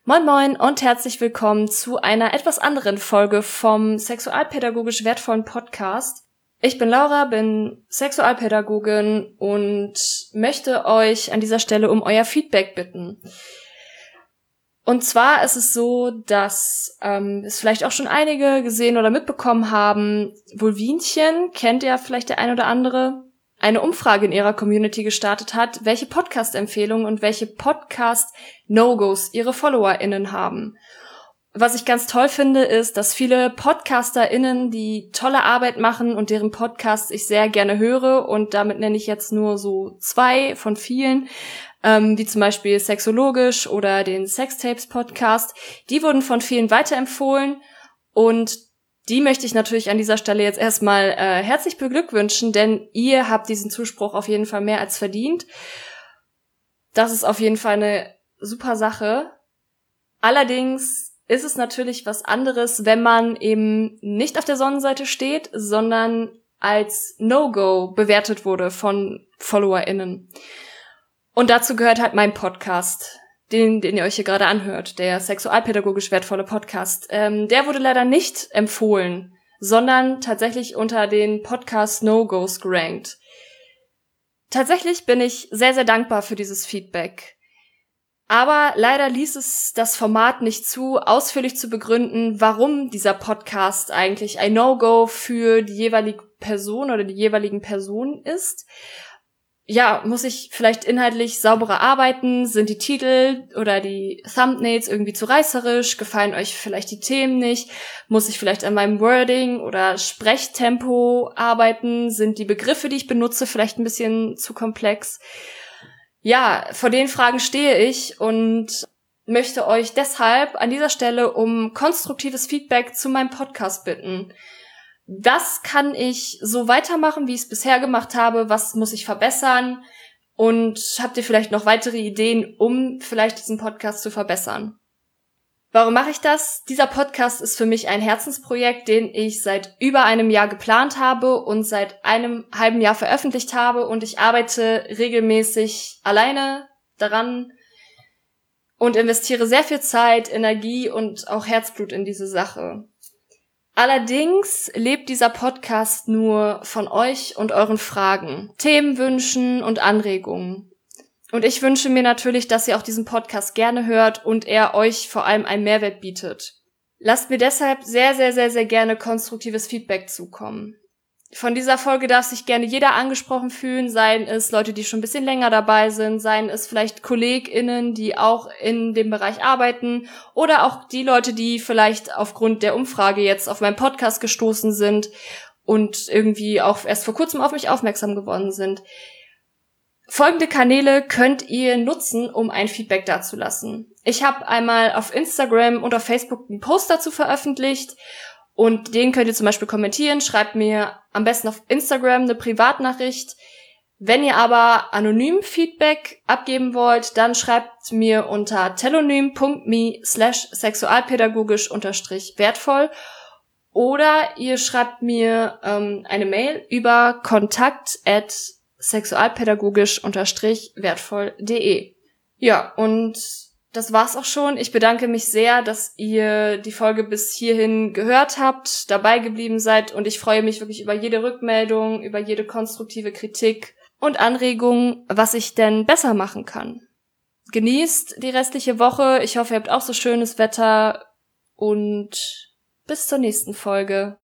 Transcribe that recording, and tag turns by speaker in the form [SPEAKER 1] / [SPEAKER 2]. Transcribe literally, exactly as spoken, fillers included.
[SPEAKER 1] Moin Moin und herzlich willkommen zu einer etwas anderen Folge vom sexualpädagogisch wertvollen Podcast. Ich bin Laura, bin Sexualpädagogin und möchte euch an dieser Stelle um euer Feedback bitten. Und zwar ist es so, dass ähm, es vielleicht auch schon einige gesehen oder mitbekommen haben, Vulvinchen, kennt ja vielleicht der ein oder andere, eine Umfrage in ihrer Community gestartet hat, welche Podcast-Empfehlungen und welche Podcast-No-Gos ihre FollowerInnen haben. Was ich ganz toll finde, ist, dass viele PodcasterInnen, die tolle Arbeit machen und deren Podcasts ich sehr gerne höre, und damit nenne ich jetzt nur so zwei von vielen, ähm, wie zum Beispiel Sexologisch oder den Sextapes-Podcast, die wurden von vielen weiterempfohlen und die möchte ich natürlich an dieser Stelle jetzt erstmal äh, herzlich beglückwünschen, denn ihr habt diesen Zuspruch auf jeden Fall mehr als verdient. Das ist auf jeden Fall eine super Sache. Allerdings ist es natürlich was anderes, wenn man eben nicht auf der Sonnenseite steht, sondern als No-Go bewertet wurde von FollowerInnen. Und dazu gehört halt mein Podcast, den, den ihr euch hier gerade anhört, der sexualpädagogisch wertvolle Podcast. Ähm, der wurde leider nicht empfohlen, sondern tatsächlich unter den Podcast No-Gos gerankt. Tatsächlich bin ich sehr, sehr dankbar für dieses Feedback. Aber leider ließ es das Format nicht zu, ausführlich zu begründen, warum dieser Podcast eigentlich ein No-Go für die jeweilige Person oder die jeweiligen Personen ist. Ja, muss ich vielleicht inhaltlich sauberer arbeiten? Sind die Titel oder die Thumbnails irgendwie zu reißerisch? Gefallen euch vielleicht die Themen nicht? Muss ich vielleicht an meinem Wording oder Sprechtempo arbeiten? Sind die Begriffe, die ich benutze, vielleicht ein bisschen zu komplex? Ja, vor den Fragen stehe ich und möchte euch deshalb an dieser Stelle um konstruktives Feedback zu meinem Podcast bitten. Was kann ich so weitermachen, wie ich es bisher gemacht habe? Was muss ich verbessern? Und habt ihr vielleicht noch weitere Ideen, um vielleicht diesen Podcast zu verbessern? Warum mache ich das? Dieser Podcast ist für mich ein Herzensprojekt, den ich seit über einem Jahr geplant habe und seit einem halben Jahr veröffentlicht habe. Und ich arbeite regelmäßig alleine daran und investiere sehr viel Zeit, Energie und auch Herzblut in diese Sache. Allerdings lebt dieser Podcast nur von euch und euren Fragen, Themenwünschen und Anregungen. Und ich wünsche mir natürlich, dass ihr auch diesen Podcast gerne hört und er euch vor allem einen Mehrwert bietet. Lasst mir deshalb sehr, sehr, sehr, sehr gerne konstruktives Feedback zukommen. Von dieser Folge darf sich gerne jeder angesprochen fühlen, seien es Leute, die schon ein bisschen länger dabei sind, seien es vielleicht KollegInnen, die auch in dem Bereich arbeiten, oder auch die Leute, die vielleicht aufgrund der Umfrage jetzt auf meinen Podcast gestoßen sind und irgendwie auch erst vor kurzem auf mich aufmerksam geworden sind. Folgende Kanäle könnt ihr nutzen, um ein Feedback dazulassen. Ich habe einmal auf Instagram und auf Facebook einen Post dazu veröffentlicht. Und den könnt ihr zum Beispiel kommentieren, schreibt mir am besten auf Instagram eine Privatnachricht. Wenn ihr aber anonym Feedback abgeben wollt, dann schreibt mir unter telonym.me slash sexualpädagogisch unterstrich wertvoll oder ihr schreibt mir ähm, eine Mail über kontakt at sexualpädagogisch unterstrich wertvoll.de. Ja, und das war's auch schon. Ich bedanke mich sehr, dass ihr die Folge bis hierhin gehört habt, dabei geblieben seid und ich freue mich wirklich über jede Rückmeldung, über jede konstruktive Kritik und Anregung, was ich denn besser machen kann. Genießt die restliche Woche. Ich hoffe, ihr habt auch so schönes Wetter und bis zur nächsten Folge.